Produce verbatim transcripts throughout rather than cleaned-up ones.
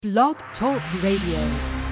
Blog Talk Radio.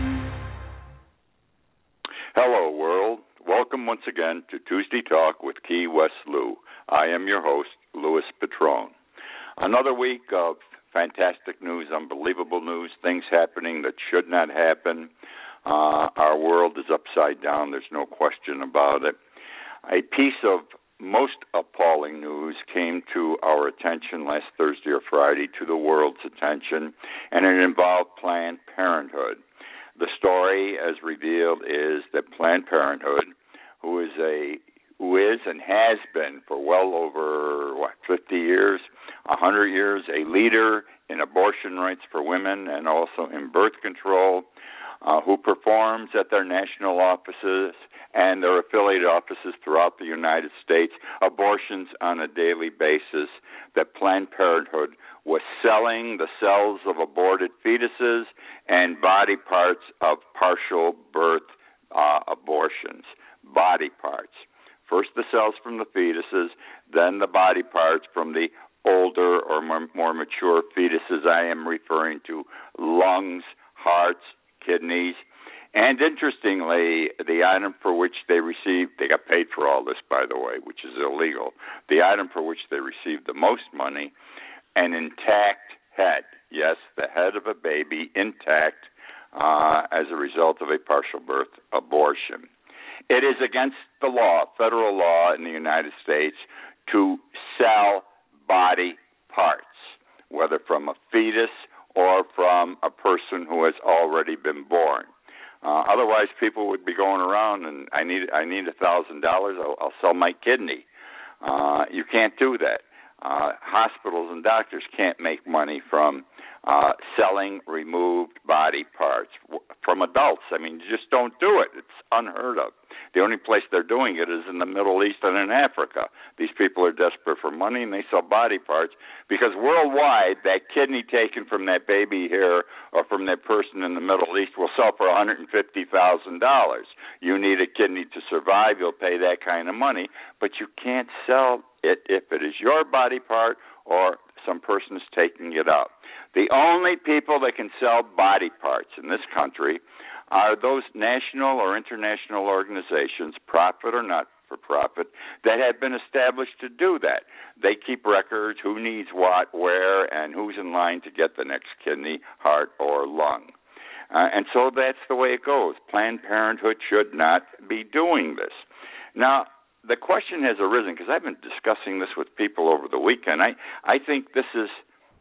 Hello, world. Welcome once again to Tuesday Talk with Key West Lou. I am your host, Louis Petrone. Another week of fantastic news, unbelievable news, things happening that should not happen. Uh, our world is upside down. There's no question about it. A piece of most appalling news came to our attention last Thursday or Friday, to the world's attention, and it involved Planned Parenthood. The story, as revealed, is that Planned Parenthood, who is a who is and has been for well over, what, fifty years, one hundred years, a leader in abortion rights for women and also in birth control, uh, who performs at their national offices and their affiliated offices throughout the United States abortions on a daily basis, that Planned Parenthood was selling the cells of aborted fetuses and body parts of partial birth uh, abortions. Body parts. First the cells from the fetuses, then the body parts from the older or more, more mature fetuses. I am referring to lungs, hearts, kidneys. And interestingly, the item for which they received, they got paid for all this, by the way, which is illegal. The item for which they received the most money, an intact head. Yes, the head of a baby intact uh, as a result of a partial birth abortion. It is against the law, federal law in the United States, to sell body parts, whether from a fetus or from a person who has already been born. Uh, otherwise, people would be going around and I need I need a thousand dollars. I'll I'll sell my kidney. Uh, you can't do that. Uh, hospitals and doctors can't make money from uh, selling removed body parts from adults. I mean, you just don't do it. It's unheard of. The only place they're doing it is in the Middle East and in Africa. These people are desperate for money, and they sell body parts because worldwide, that kidney taken from that baby here or from that person in the Middle East will sell for one hundred fifty thousand dollars. You need a kidney to survive. You'll pay that kind of money, but you can't sell it if it is your body part or some person is taking it out. The only people that can sell body parts in this country are those national or international organizations, profit or not for profit, that have been established to do that. They keep records, who needs what, where, and who's in line to get the next kidney, heart, or lung. Uh, and so that's the way it goes. Planned Parenthood should not be doing this. Now, the question has arisen, because I've been discussing this with people over the weekend. I, I think this is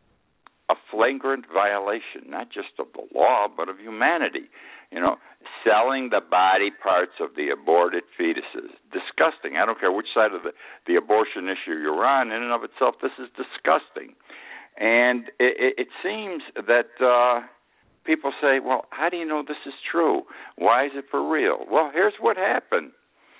a flagrant violation, not just of the law, but of humanity. You know, selling the body parts of the aborted fetuses. Disgusting. I don't care which side of the, the abortion issue you're on. In and of itself, this is disgusting. And it, it seems that uh, people say, well, how do you know this is true? Why is it for real? Well, here's what happened.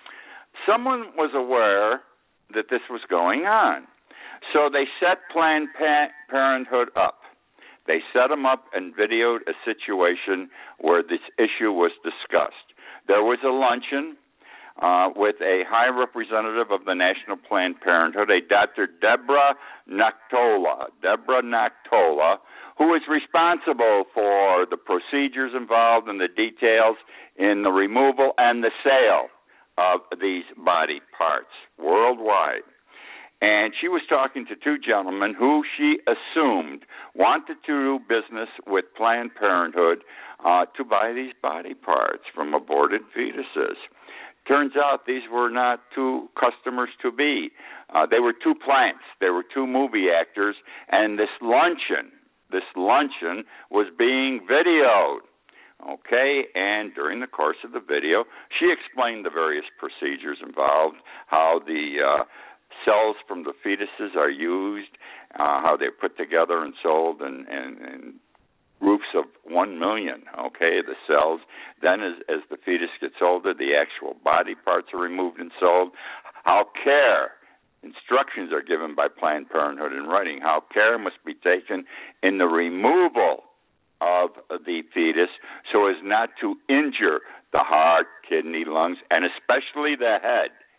Someone was aware that this was going on. So they set Planned Parenthood up. They set them up and videoed a situation where this issue was discussed. There was a luncheon uh, with a high representative of the National Planned Parenthood, a Doctor Deborah Noctola, Deborah Noctola, who is responsible for the procedures involved and the details in the removal and the sale of these body parts worldwide. And she was talking to two gentlemen who she assumed wanted to do business with Planned Parenthood uh, to buy these body parts from aborted fetuses. Turns out these were not two customers to be. Uh, they were two plants. They were two movie actors. And this luncheon, this luncheon was being videoed. Okay, and during the course of the video, she explained the various procedures involved, how the uh, cells from the fetuses are used, uh, how they're put together and sold in, in, in groups of one million, okay, the cells. Then as, as the fetus gets older, the actual body parts are removed and sold. How care, instructions are given by Planned Parenthood in writing, how care must be taken in the removal of the fetus so as not to injure the heart, kidney, lungs, and especially the head.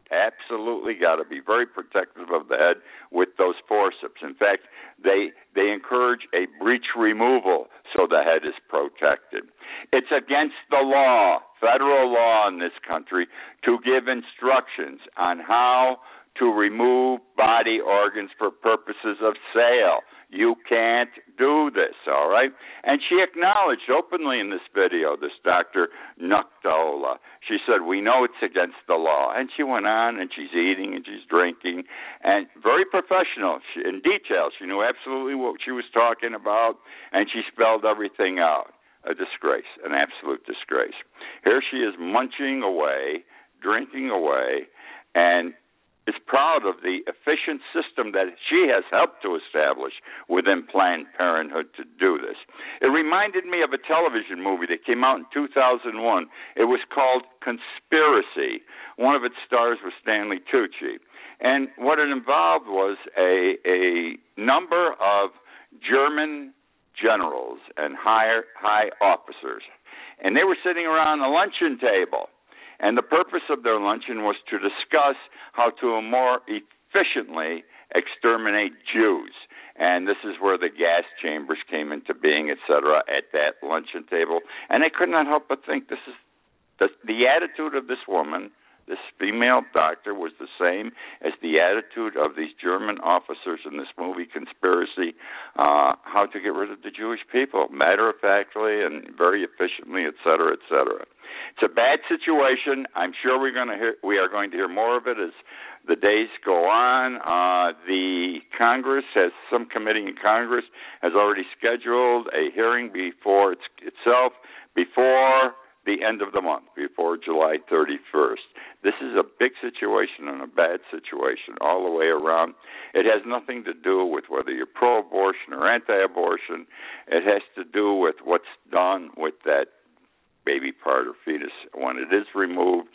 Absolutely got to be very protective of the head with those forceps. In fact, they they encourage a breech removal so the head is protected. It's against the law, federal law in this country, to give instructions on how to remove body organs for purposes of sale. You can't do this, all right? And she acknowledged openly in this video, this Doctor Nuktaola. She said, we know it's against the law. And she went on, and she's eating, and she's drinking, and very professional. She, in detail, she knew absolutely what she was talking about, and she spelled everything out. A disgrace, an absolute disgrace. Here she is munching away, drinking away, and is proud of the efficient system that she has helped to establish within Planned Parenthood to do this. It reminded me of a television movie that came out in two thousand one. It was called Conspiracy. One of its stars was Stanley Tucci. And what it involved was a, a number of German generals and high, high officers. And they were sitting around a luncheon table. And the purpose of their luncheon was to discuss how to more efficiently exterminate Jews. And this is where the gas chambers came into being, et cetera, at that luncheon table. And I could not help but think this is the, the attitude of this woman, this female doctor, was the same as the attitude of these German officers in this movie, Conspiracy, uh, how to get rid of the Jewish people, matter-of-factly and very efficiently, et cetera, et cetera. It's a bad situation. I'm sure we're going to hear, we are going to hear more of it as the days go on. Uh, the Congress has, some committee in Congress has already scheduled a hearing before it's, itself before the end of the month, before July thirty-first. This is a big situation and a bad situation all the way around. It has nothing to do with whether you're pro-abortion or anti-abortion. It has to do with what's done with that baby part or fetus when it is removed,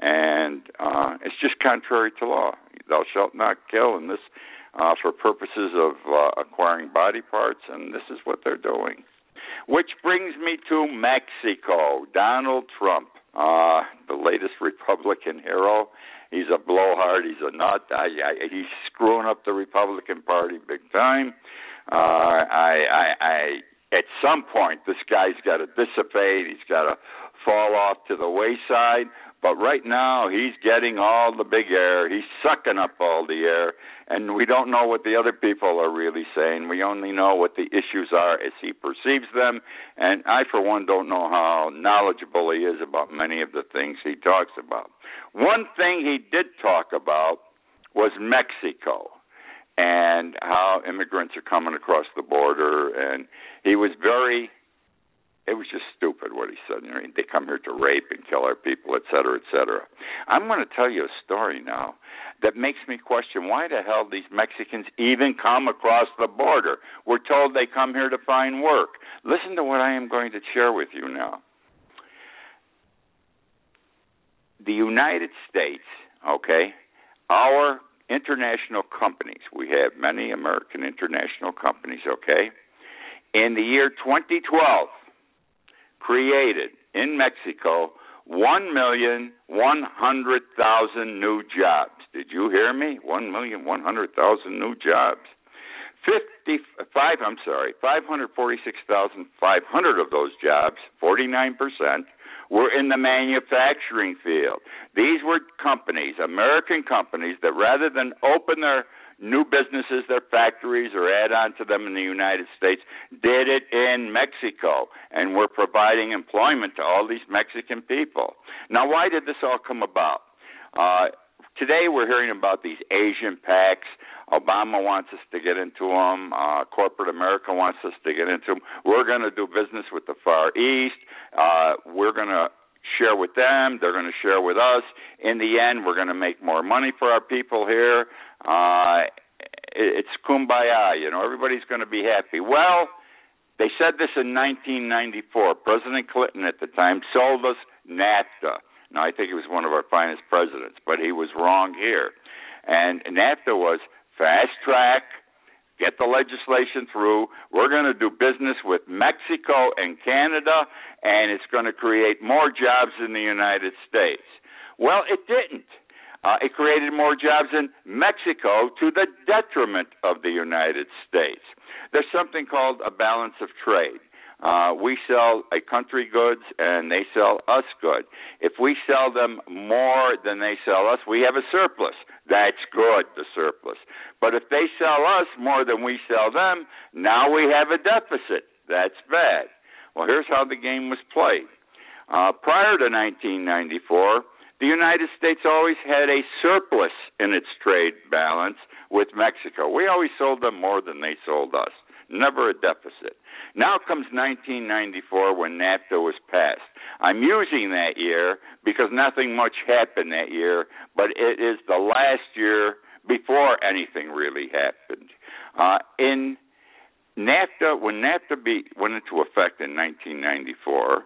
and uh, it's just contrary to law. Thou shalt not kill, and this uh, for purposes of uh, acquiring body parts, and this is what they're doing. Which brings me to Mexico. Donald Trump, uh, the latest Republican hero. He's a blowhard. He's a nut. I, I, he's screwing up the Republican Party big time. Uh, I, I, I, at some point, this guy's got to dissipate. He's got to fall off to the wayside. But right now, he's getting all the big air. He's sucking up all the air. And we don't know what the other people are really saying. We only know what the issues are as he perceives them. And I, for one, don't know how knowledgeable he is about many of the things he talks about. One thing he did talk about was Mexico and how immigrants are coming across the border. And he was very... It was just stupid what he said. You know, they come here to rape and kill our people, et cetera, et cetera. I'm going to tell you a story now that makes me question why the hell these Mexicans even come across the border. We're told they come here to find work. Listen to what I am going to share with you now. The United States, okay, our international companies, we have many American international companies, okay, in the year twenty twelve, created in Mexico one million one hundred thousand new jobs. Did you hear me? one million one hundred thousand new jobs. fifty-five, I'm sorry, five hundred forty-six thousand five hundred of those jobs, forty-nine percent, were in the manufacturing field. These were companies, American companies, that rather than open their new businesses, their factories, or add on to them in the United States, did it in Mexico, and were providing employment to all these Mexican people. Now, why did this all come about? Uh, today we're hearing about these Asian PACs. Obama wants us to get into them. Uh, corporate America wants us to get into them. We're going to do business with the Far East. Uh, we're going to share with them. They're going to share with us. In the end, we're going to make more money for our people here. Uh, it's kumbaya, you know, everybody's going to be happy. Well, they said this in nineteen ninety-four. President Clinton at the time sold us NAFTA. Now, I think he was one of our finest presidents, but he was wrong here. And NAFTA was fast track, get the legislation through. We're going to do business with Mexico and Canada, and it's going to create more jobs in the United States. Well, it didn't. Uh, it created more jobs in Mexico to the detriment of the United States. There's something called a balance of trade. Uh, we sell a country goods and they sell us good. If we sell them more than they sell us, we have a surplus. That's good, the surplus. But if they sell us more than we sell them, now we have a deficit. That's bad. Well, here's how the game was played. Uh, prior to nineteen ninety-four, the United States always had a surplus in its trade balance with Mexico. We always sold them more than they sold us. Never a deficit. Now comes nineteen ninety-four when NAFTA was passed. I'm using that year because nothing much happened that year, but it is the last year before anything really happened. Uh, in NAFTA, when NAFTA be, went into effect in nineteen ninety-four,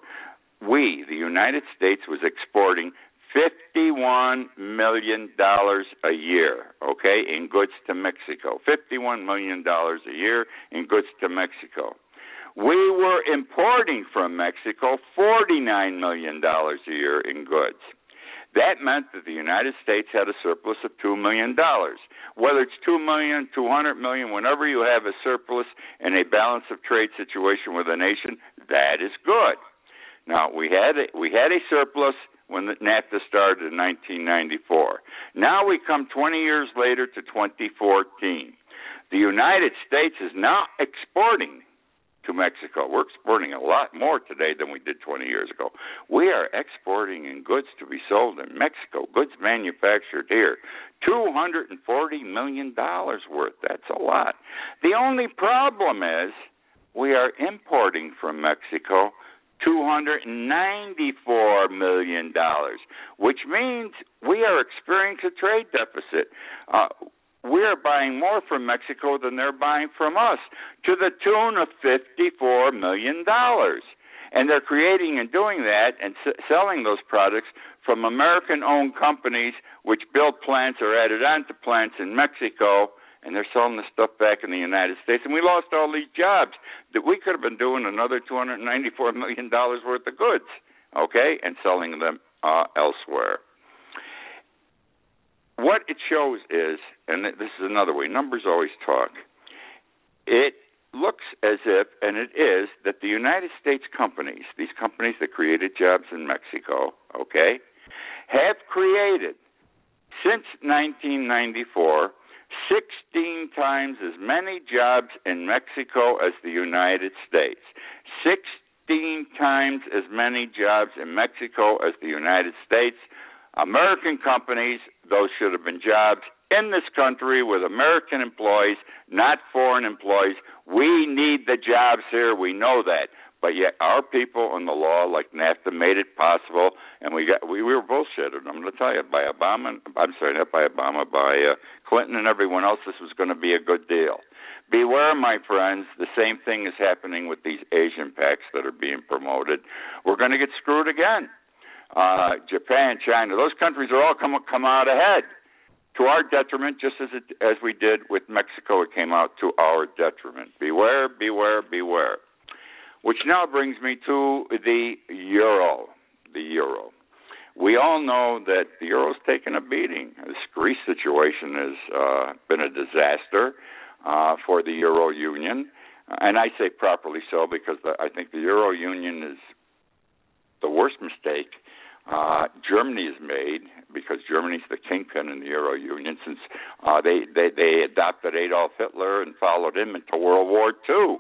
we, the United States, was exporting fifty-one million dollars a year, okay, in goods to Mexico. fifty-one million dollars a year in goods to Mexico. We were importing from Mexico forty-nine million dollars a year in goods. That meant that the United States had a surplus of two million dollars. Whether it's two million dollars, two hundred million dollars, whenever you have a surplus in a balance of trade situation with a nation, that is good. Now, we had a, we had a surplus when the NAFTA started in nineteen ninety-four. Now we come twenty years later to twenty fourteen. The United States is now exporting to Mexico. We're exporting a lot more today than we did twenty years ago. We are exporting in goods to be sold in Mexico, goods manufactured here, two hundred forty million dollars worth. That's a lot. The only problem is we are importing from Mexico two hundred ninety-four million dollars, which means we are experiencing a trade deficit. Uh, we are buying more from Mexico than they're buying from us, to the tune of fifty-four million dollars. And they're creating and doing that and s- selling those products from American-owned companies which build plants or added on to plants in Mexico, and they're selling the stuff back in the United States. And we lost all these jobs that we could have been doing another two hundred ninety-four million dollars worth of goods, okay, and selling them uh, elsewhere. What it shows is, and this is another way, numbers always talk, it looks as if, and it is, that the United States companies, these companies that created jobs in Mexico, okay, have created, since nineteen ninety-four, sixteen times as many jobs in Mexico as the United States. sixteen times as many jobs in Mexico as the United States. American companies, those should have been jobs in this country with American employees, not foreign employees. We need the jobs here. We know that. But yet our people in the law, like NAFTA, made it possible, and we got we, we were bullshitted. I'm going to tell you, by Obama, I'm sorry, not by Obama, by uh, Clinton and everyone else, this was going to be a good deal. Beware, my friends, the same thing is happening with these Asian pacts that are being promoted. We're going to get screwed again. Uh, Japan, China, those countries are all come come out ahead to our detriment, just as it, as we did with Mexico. It came out to our detriment. Beware, beware, beware. Which now brings me to the euro. The euro. We all know that the euro's taken a beating. This Greece situation has uh, been a disaster uh, for the Euro Union, and I say properly so because the, I think the Euro Union is the worst mistake uh, Germany has made, because Germany's the kingpin in the Euro Union since uh, they, they, they adopted Adolf Hitler and followed him into World War Two.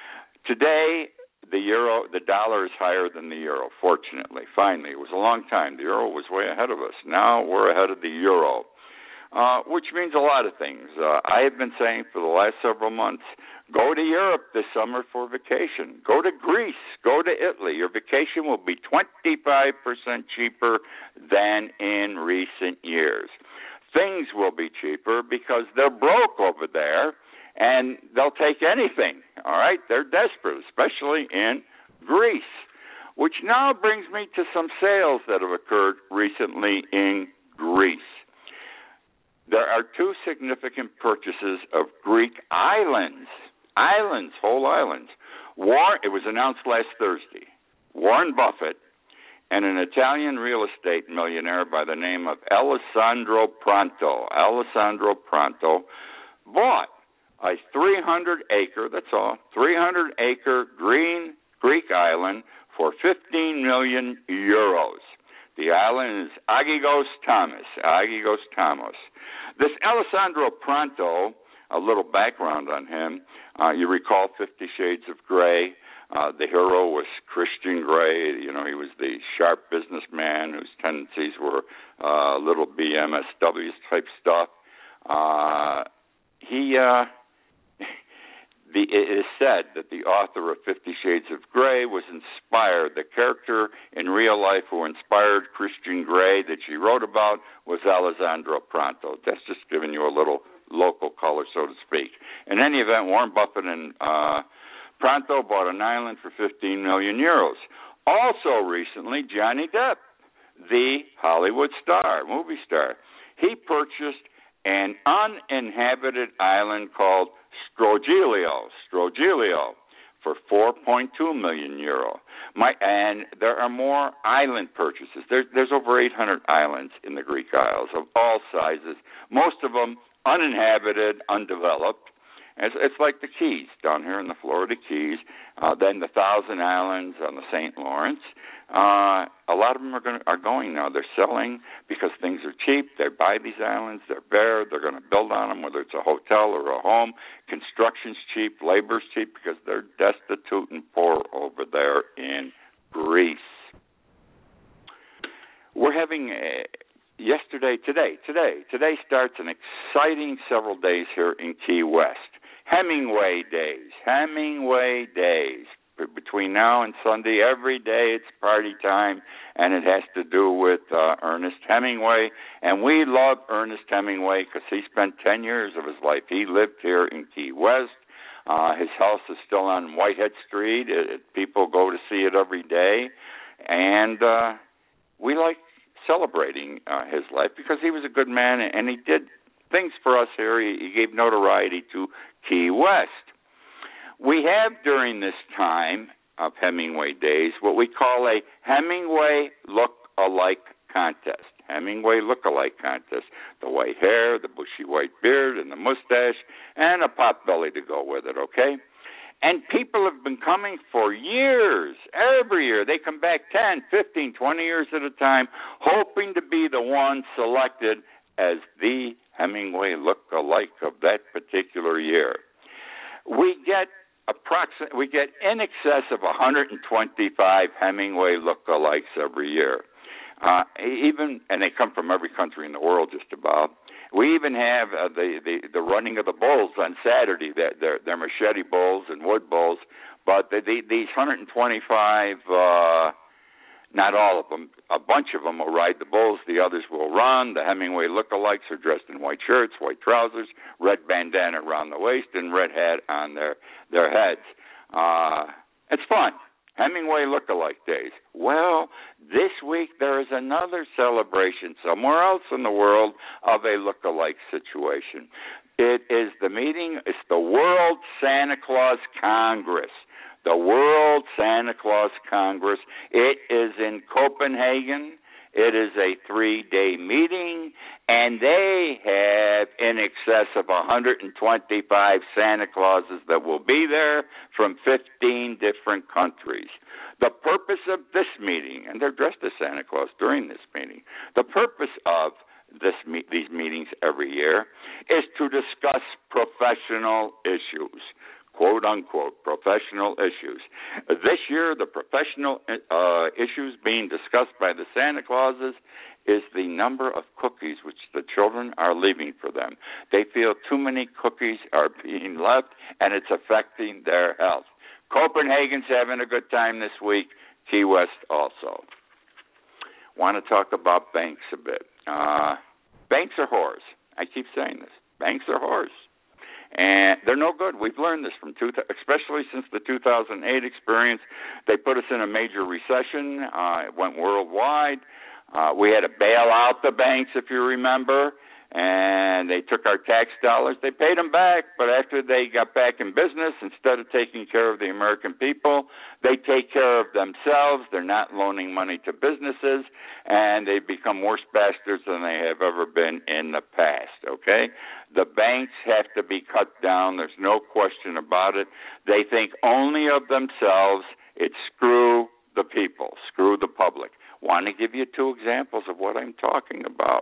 Today, the euro, the dollar is higher than the euro, fortunately. Finally, it was a long time. The euro was way ahead of us. Now we're ahead of the euro, uh, which means a lot of things. Uh, I have been saying for the last several months, go to Europe this summer for vacation. Go to Greece. Go to Italy. Your vacation will be twenty-five percent cheaper than in recent years. Things will be cheaper because they're broke over there, and they'll take anything, all right? They're desperate, especially in Greece, which now brings me to some sales that have occurred recently in Greece. There are two significant purchases of Greek islands, islands, whole islands. War, it was announced last Thursday. Warren Buffett and an Italian real estate millionaire by the name of Alessandro Pronto. Alessandro Pronto bought a three hundred acre, that's all, three hundred acre green Greek island for fifteen million euros. The island is Agigos Thamos. Agigos Thamos. This Alessandro Pronto, a little background on him. Uh, you recall Fifty Shades of Grey. Uh, the hero was Christian Grey. You know, he was the sharp businessman whose tendencies were uh, little B M S W type stuff. Uh, he, uh, the, it is said that the author of Fifty Shades of Grey was inspired. The character in real life who inspired Christian Grey that she wrote about was Alessandro Pronto. That's just giving you a little local color, so to speak. In any event, Warren Buffett and uh, Pronto bought an island for fifteen million euros. Also recently, Johnny Depp, the Hollywood star, movie star, he purchased an uninhabited island called Strogiglio, Strogiglio, for four point two million euro. My, and there are more island purchases. There, there's over eight hundred islands in the Greek Isles of all sizes, most of them uninhabited, undeveloped. It's, it's like the Keys down here in the Florida Keys, uh, then the Thousand Islands on the Saint Lawrence. Uh, a lot of them are, gonna, are going now. They're selling because things are cheap. They buy these islands. They're bare. They're going to build on them, whether it's a hotel or a home. Construction's cheap. Labor's cheap because they're destitute and poor over there in Greece. We're having... A, Yesterday, today, today, today starts an exciting several days here in Key West. Hemingway Days, Hemingway Days. Between now and Sunday, every day it's party time, and it has to do with uh, Ernest Hemingway. And we love Ernest Hemingway because he spent ten years of his life. He lived here in Key West. Uh, his house is still on Whitehead Street. It, it, people go to see it every day. And uh, we like celebrating uh, his life because he was a good man and he did things for us here. He, he gave notoriety to Key West. We have during this time of Hemingway Days what we call a Hemingway look-alike contest. Hemingway look-alike contest. The white hair, the bushy white beard, and the mustache, and a pot belly to go with it, okay? And people have been coming for years, every year. They come back ten, fifteen, twenty years at a time, hoping to be the one selected as the Hemingway look-alike of that particular year. We get approximate, we get in excess of one hundred twenty-five Hemingway look-alikes every year. Uh, even, and they come from every country in the world just about. We even have uh, the, the the running of the bulls on Saturday. They're, they're, they're machete bulls and wood bulls, but the, the, these one hundred twenty-five, uh, not all of them, a bunch of them will ride the bulls. The others will run. The Hemingway lookalikes are dressed in white shirts, white trousers, red bandana around the waist, and red hat on their their heads. Uh, it's fun. Hemingway look-alike days. Well, this week there is another celebration somewhere else in the world of a look-alike situation. It is the meeting, it's the World Santa Claus Congress. The World Santa Claus Congress. It is in Copenhagen. It is a three-day meeting, and they have in excess of one hundred twenty-five Santa Clauses that will be there from fifteen different countries. The purpose of this meeting, and they're dressed as Santa Claus during this meeting, the purpose of this these meetings every year is to discuss professional issues. Quote, unquote, professional issues. This year, the professional uh, issues being discussed by the Santa Clauses is the number of cookies which the children are leaving for them. They feel too many cookies are being left, and it's affecting their health. Copenhagen's having a good time this week. Key West also. Want to talk about banks a bit. Uh, banks are whores. I keep saying this. Banks are whores. And they're no good. We've learned this from two, especially since the two thousand eight experience. They put us in a major recession. Uh, it went worldwide. Uh, we had to bail out the banks, if you remember. and they took our tax dollars. They paid them back, but after they got back in business, instead of taking care of the American people, they take care of themselves. They're not loaning money to businesses, and they've become worse bastards than they have ever been in the past, okay? The banks have to be cut down. There's no question about it. They think only of themselves. It's screw the people, screw the public. Want to give you two examples of what I'm talking about.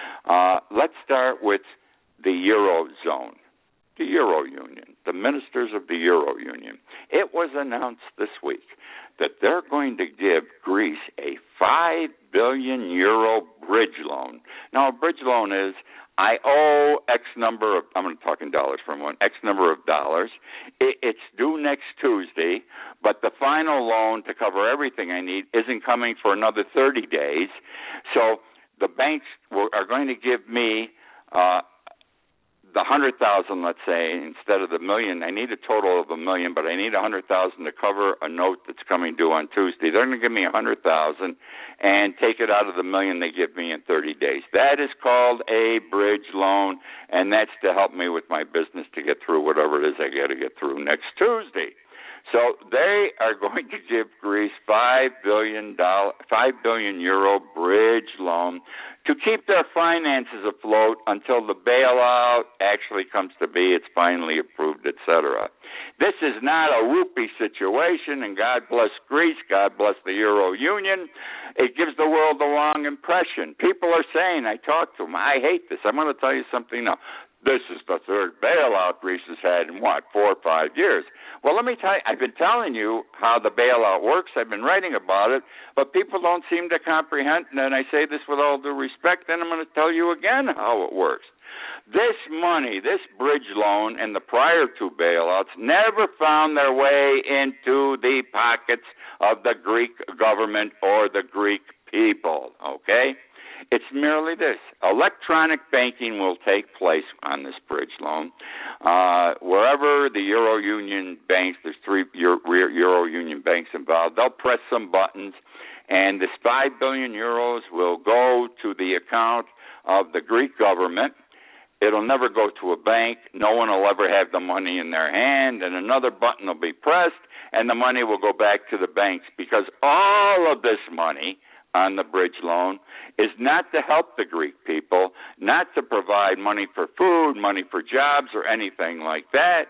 Uh, let's start with the Eurozone, the Euro Union, the ministers of the Euro Union. It was announced this week that they're going to give Greece a five billion euro bridge loan. Now, a bridge loan is, I owe X number of, I'm going to talk in dollars for a moment, X number of dollars. It, it's due next Tuesday, but the final loan to cover everything I need isn't coming for another thirty days. So the banks will, are going to give me uh, the one hundred thousand dollars, let's say, instead of the million. I need a total of a million, but I need one hundred thousand dollars to cover a note that's coming due on Tuesday. They're going to give me one hundred thousand dollars and take it out of the million they give me in thirty days. That is called a bridge loan, and that's to help me with my business to get through whatever it is I got to get through next Tuesday. So they are going to give Greece five billion dollars, five billion euro bridge loan to keep their finances afloat until the bailout actually comes to be, it's finally approved, et cetera. This is not a rupee situation, and God bless Greece, God bless the Euro Union. It gives the world the wrong impression. People are saying, I talked to them, I hate this. I'm going to tell you something now. This is the third bailout Greece has had in, what, four or five years. Well, let me tell you, I've been telling you how the bailout works. I've been writing about it, but people don't seem to comprehend, and I say this with all due respect, and I'm going to tell you again how it works. This money, this bridge loan, and the prior two bailouts never found their way into the pockets of the Greek government or the Greek people, okay? It's merely this. Electronic banking will take place on this bridge loan. Uh, wherever the Euro Union banks, there's three Euro, Euro Union banks involved, they'll press some buttons, and this five billion euros will go to the account of the Greek government. It'll never go to a bank. No one will ever have the money in their hand, and another button will be pressed, and the money will go back to the banks, because all of this money on the bridge loan is not to help the Greek people, not to provide money for food, money for jobs, or anything like that.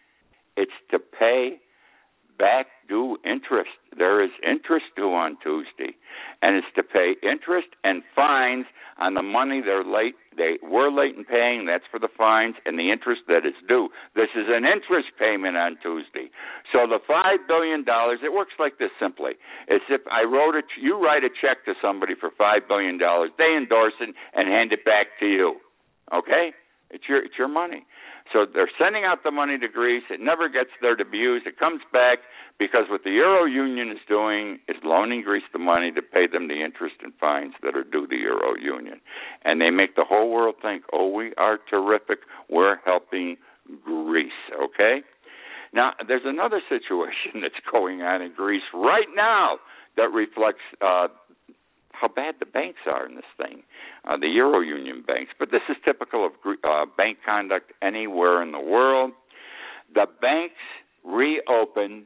It's to pay back due interest. There is interest due on Tuesday, and it's to pay interest and fines on the money they're late. They were late in paying. That's for the fines and the interest that is due. This is an interest payment on Tuesday. So the five billion dollars, it works like this simply. It's if I wrote a, you write a check to somebody for five billion dollars, they endorse it and hand it back to you. Okay? It's your, it's your money. So they're sending out the money to Greece. It never gets there to be used. It comes back because what the Euro Union is doing is loaning Greece the money to pay them the interest and fines that are due the Euro Union. And they make the whole world think, oh, we are terrific. We're helping Greece, okay? Now, there's another situation that's going on in Greece right now that reflects uh, how bad the banks are in this thing, uh, the Euro Union banks. But this is typical of uh, bank conduct anywhere in the world. The banks reopened,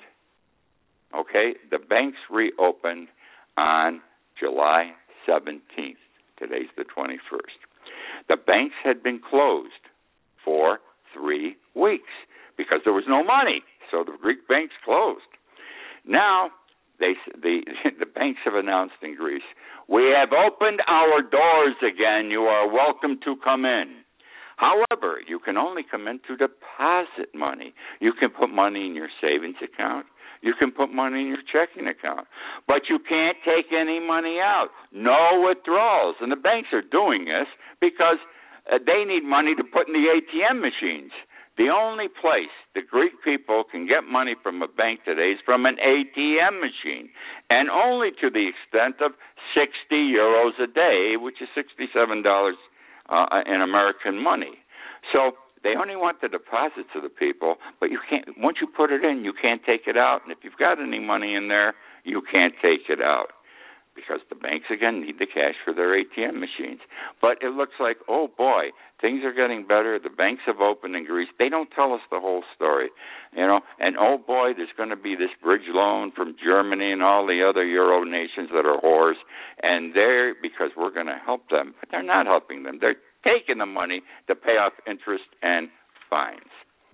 okay, the banks reopened on July seventeenth. Today's the twenty-first. The banks had been closed for three weeks because there was no money, so the Greek banks closed. Now, They, the, the banks have announced in Greece, we have opened our doors again. You are welcome to come in. However, you can only come in to deposit money. You can put money in your savings account. You can put money in your checking account. But you can't take any money out. No withdrawals. And the banks are doing this because uh, they need money to put in the A T M machines. The only place the Greek people can get money from a bank today is from an A T M machine, and only to the extent of sixty euros a day, which is sixty-seven dollars uh, in American money. So they only want the deposits of the people, but you can't. Once you put it in, you can't take it out, and if you've got any money in there, you can't take it out. because the banks, again, need the cash for their A T M machines. But it looks like, oh, boy, things are getting better. The banks have opened in Greece. They don't tell us the whole story, you know. And, oh, boy, there's going to be this bridge loan from Germany and all the other Euro nations that are whores, and they're, because we're going to help them. But they're not helping them. They're taking the money to pay off interest and fines.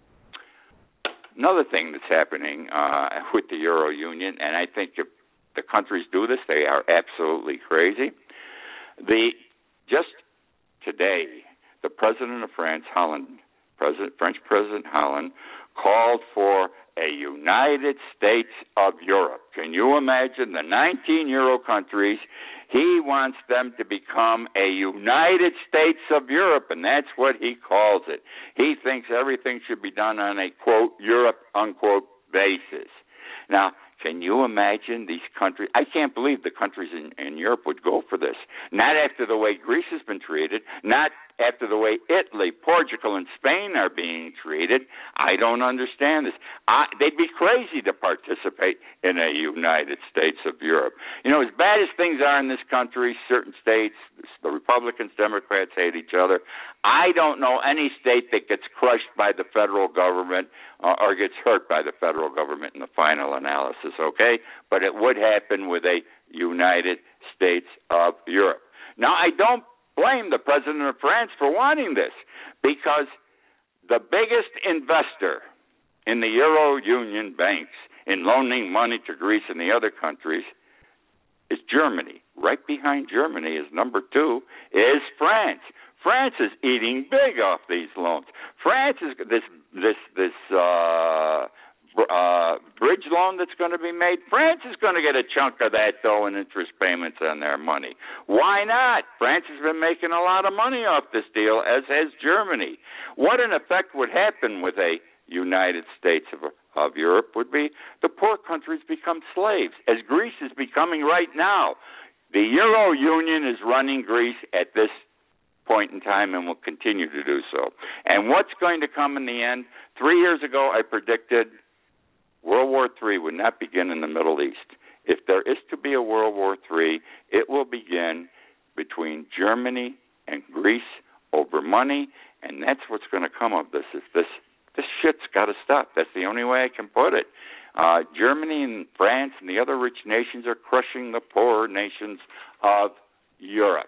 Another thing that's happening uh, with the Euro Union, and I think if the countries do this, they are absolutely crazy. The just today, the president of France, Holland, President, French President Holland, called for a United States of Europe. Can you imagine the nineteen Euro countries? He wants them to become a United States of Europe, and that's what he calls it. He thinks everything should be done on a, quote, Europe, unquote, basis. Now, can you imagine these countries? I can't believe the countries in, in Europe would go for this. Not after the way Greece has been treated, not after the way Italy, Portugal, and Spain are being treated. I don't understand this. I, they'd be crazy to participate in a United States of Europe. You know, as bad as things are in this country, certain states, the Republicans, Democrats hate each other. I don't know any state that gets crushed by the federal government uh, or gets hurt by the federal government in the final analysis, okay? But it would happen with a United States of Europe. Now, I don't blame the president of France for wanting this, because the biggest investor in the Euro Union banks in loaning money to Greece and the other countries is Germany. Right behind Germany is number two is France. France is eating big off these loans. France is this this this uh, uh, bridge loan that's going to be made. France is going to get a chunk of that dough in interest payments on their money. Why not? France has been making a lot of money off this deal, as has Germany. What in effect would happen with a United States of, of Europe would be the poor countries become slaves, as Greece is becoming right now. The Euro Union is running Greece at this point in time and will continue to do so. And what's going to come in the end? Three years ago, I predicted World War Three would not begin in the Middle East. If there is to be a World War Three, it will begin between Germany and Greece over money, and that's what's going to come of this. Is this this shit's got to stop. That's the only way I can put it. Uh, Germany and France and the other rich nations are crushing the poorer nations of Europe.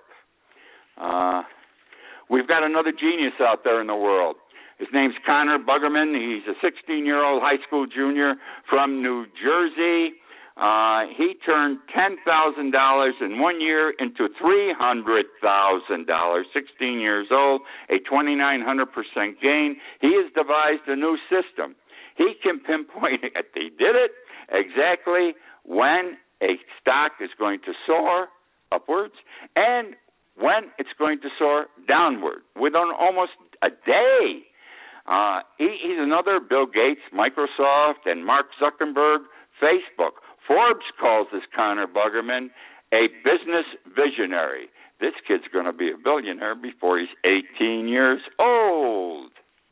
Uh, we've got another genius out there in the world. His name's Connor Bugerman. He's a sixteen-year-old high school junior from New Jersey. Uh, he turned ten thousand dollars in one year into three hundred thousand dollars, sixteen years old, a twenty-nine hundred percent gain. He has devised a new system. He can pinpoint it. He did it exactly when a stock is going to soar upwards and when it's going to soar downward within almost a day. Uh, he, he's another Bill Gates, Microsoft, and Mark Zuckerberg, Facebook. Forbes calls this Connor Bugerman a business visionary. This kid's going to be a billionaire before he's eighteen years old.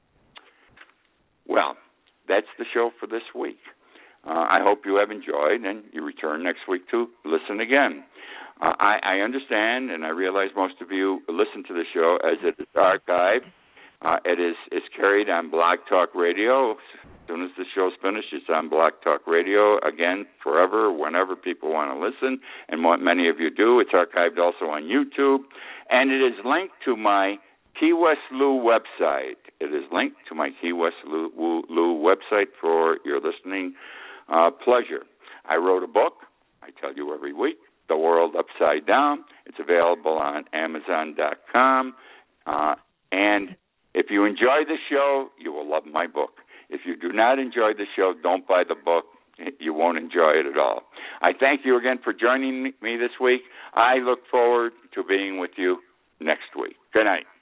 Well, that's the show for this week. Uh, I hope you have enjoyed, and you return next week to listen again. Uh, I, I understand, and I realize most of you listen to the show as it is archived. Uh, it is is carried on Blog Talk Radio. As soon as the show's finished, it's on Blog Talk Radio again, forever, whenever people want to listen, and what many of you do. It's archived also on YouTube, and it is linked to my Key West Lou website. It is linked to my Key West Lou, Lou website for your listening uh, pleasure. I wrote a book, I tell you every week, The World Upside Down. It's available on Amazon dot com. Uh, and if you enjoy the show, you will love my book. If you do not enjoy the show, don't buy the book. You won't enjoy it at all. I thank you again for joining me this week. I look forward to being with you next week. Good night.